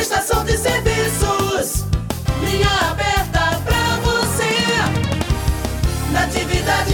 Prestação de serviços, linha aberta pra você, Natividade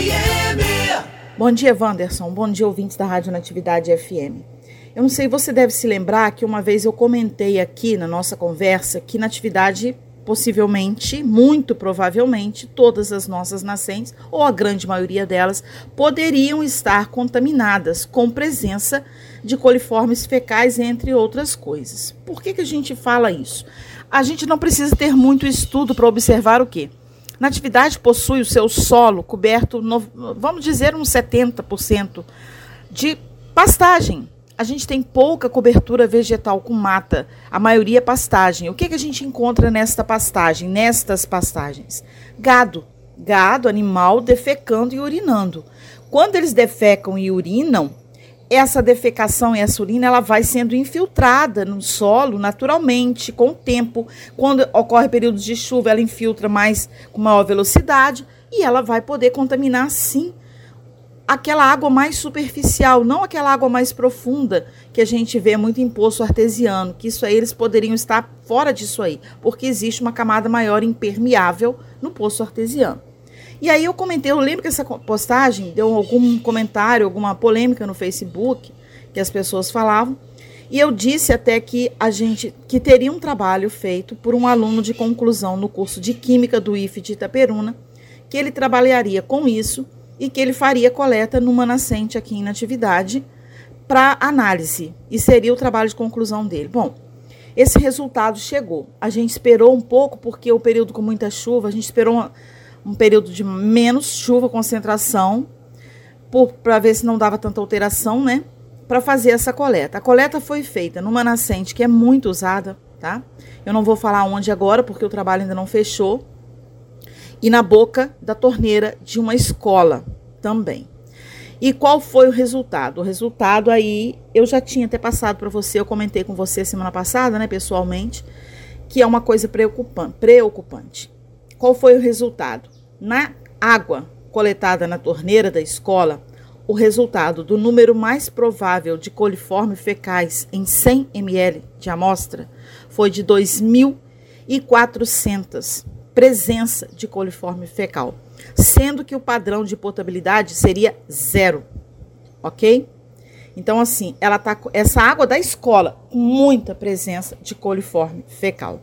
FM. Bom dia, Wanderson. Bom dia, ouvintes da Rádio Natividade FM. Eu não sei, você deve se lembrar que uma vez eu comentei aqui na nossa conversa que Natividade, possivelmente, muito provavelmente, todas as nossas nascentes, ou a grande maioria delas, poderiam estar contaminadas com presença de coliformes fecais, entre outras coisas. Por que a gente fala isso? A gente não precisa ter muito estudo para observar o quê? Natividade possui o seu solo coberto, vamos dizer, uns 70% de pastagem. A gente tem pouca cobertura vegetal com mata, a maioria é pastagem. O que a gente encontra nestas pastagens? Gado, animal defecando e urinando. Quando eles defecam e urinam, essa defecação e essa urina ela vai sendo infiltrada no solo naturalmente, com o tempo. Quando ocorre períodos de chuva, ela infiltra com maior velocidade e ela vai poder contaminar, sim, aquela água mais superficial, não aquela água mais profunda que a gente vê muito em poço artesiano, que isso aí eles poderiam estar fora disso aí, porque existe uma camada maior impermeável no poço artesiano. E aí eu lembro que essa postagem deu algum comentário, alguma polêmica no Facebook, que as pessoas falavam, e eu disse até que que teria um trabalho feito por um aluno de conclusão no curso de Química do IFE de Itaperuna, que ele trabalharia com isso, e que ele faria coleta numa nascente aqui em Natividade para análise, e seria o trabalho de conclusão dele. Bom, esse resultado chegou. A gente esperou um pouco, porque o período com muita chuva, a gente esperou um período de menos chuva, concentração, para ver se não dava tanta alteração, né? Para fazer essa coleta. A coleta foi feita numa nascente que é muito usada, tá? Eu não vou falar onde agora, porque o trabalho ainda não fechou. E na boca da torneira de uma escola também. E qual foi o resultado? O resultado aí, eu já tinha até passado para você, eu comentei com você semana passada, né, pessoalmente, que é uma coisa preocupante. Qual foi o resultado? Na água coletada na torneira da escola, o resultado do número mais provável de coliformes fecais em 100 ml de amostra foi de 2.400 presença de coliforme fecal, sendo que o padrão de potabilidade seria 0, ok? Então, assim, essa água da escola com muita presença de coliforme fecal.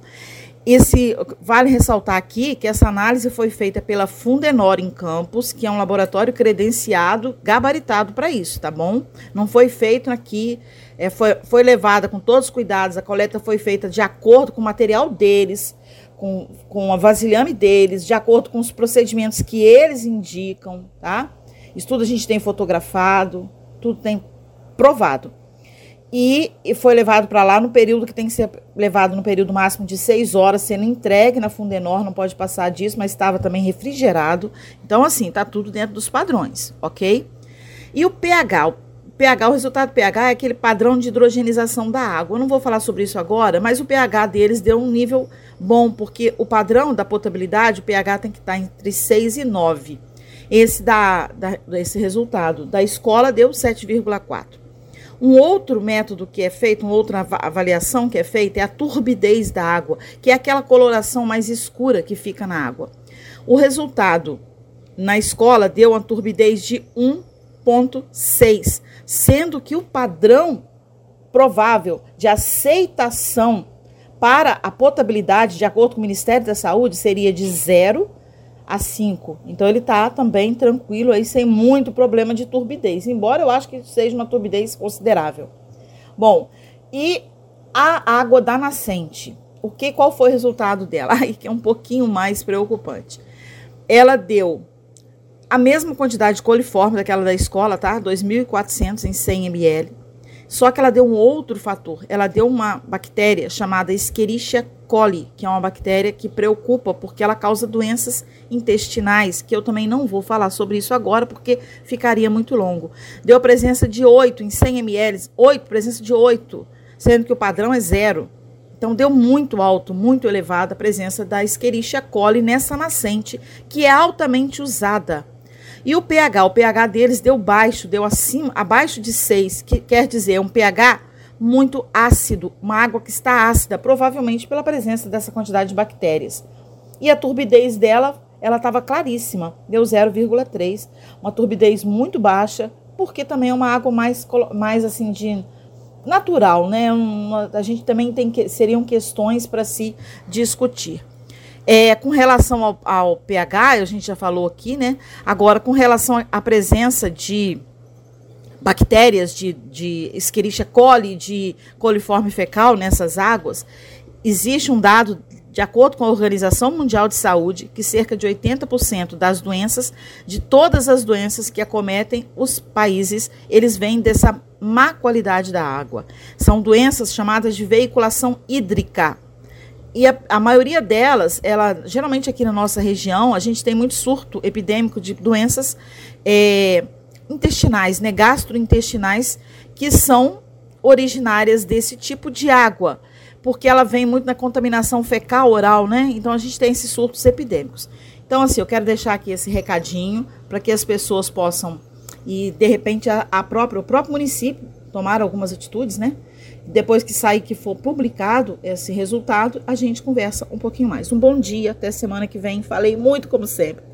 Vale ressaltar aqui que essa análise foi feita pela Fundenor em Campos, que é um laboratório credenciado, gabaritado para isso, tá bom? Não foi feito aqui, foi levada com todos os cuidados, a coleta foi feita de acordo com o material deles, com a vasilhame deles, de acordo com os procedimentos que eles indicam, tá? Isso tudo a gente tem fotografado, tudo tem provado. E foi levado para lá no período que tem que ser levado no período máximo de 6 horas, sendo entregue na Fundenor, não pode passar disso, mas estava também refrigerado. Então, assim, tá tudo dentro dos padrões, ok? E o pH, o resultado do pH é aquele padrão de hidrogenização da água. Eu não vou falar sobre isso agora, mas o pH deles deu um nível bom, porque o padrão da potabilidade, o pH tem que estar entre 6 e 9. Esse resultado da escola deu 7,4. Um outro método que é feito, uma outra avaliação que é feita é a turbidez da água, que é aquela coloração mais escura que fica na água. O resultado na escola deu uma turbidez de 1,6, sendo que o padrão provável de aceitação para a potabilidade, de acordo com o Ministério da Saúde, seria de 0 a 5. Então, ele está também tranquilo, aí, sem muito problema de turbidez, embora eu acho que seja uma turbidez considerável. Bom, e a água da nascente, qual foi o resultado dela? Aí que é um pouquinho mais preocupante. Ela deu a mesma quantidade de coliforme daquela da escola, tá? 2.400 em 100 ml. Só que ela deu um outro fator. Ela deu uma bactéria chamada Escherichia coli, que é uma bactéria que preocupa porque ela causa doenças intestinais, que eu também não vou falar sobre isso agora porque ficaria muito longo. Deu a presença de 8 em 100 ml, presença de 8, sendo que o padrão é 0. Então, deu muito alto, muito elevada a presença da Escherichia coli nessa nascente, que é altamente usada. E o pH deles deu baixo, deu abaixo de 6, que quer dizer um pH muito ácido, uma água que está ácida, provavelmente pela presença dessa quantidade de bactérias. E a turbidez dela, ela estava claríssima, deu 0,3, uma turbidez muito baixa, porque também é uma água mais assim de natural, né? A gente também seriam questões para se discutir. Com relação ao pH, a gente já falou aqui, né? Agora, com relação à presença de bactérias de Escherichia coli, de coliforme fecal nessas águas, existe um dado, de acordo com a Organização Mundial de Saúde, que cerca de 80% das doenças, de todas as doenças que acometem os países, eles vêm dessa má qualidade da água. São doenças chamadas de veiculação hídrica. E a maioria delas, geralmente aqui na nossa região, a gente tem muito surto epidêmico de doenças intestinais, né, gastrointestinais, que são originárias desse tipo de água, porque ela vem muito na contaminação fecal oral, né? Então a gente tem esses surtos epidêmicos. Então, assim, eu quero deixar aqui esse recadinho para que as pessoas possam, e de repente o próprio município tomar algumas atitudes, né? Depois que sair, que for publicado esse resultado, a gente conversa um pouquinho mais. Um bom dia, até semana que vem. Falei muito como sempre.